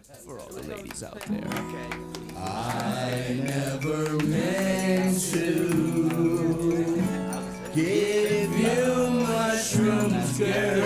for all the ladies out there. I never meant to give you mushrooms, girl.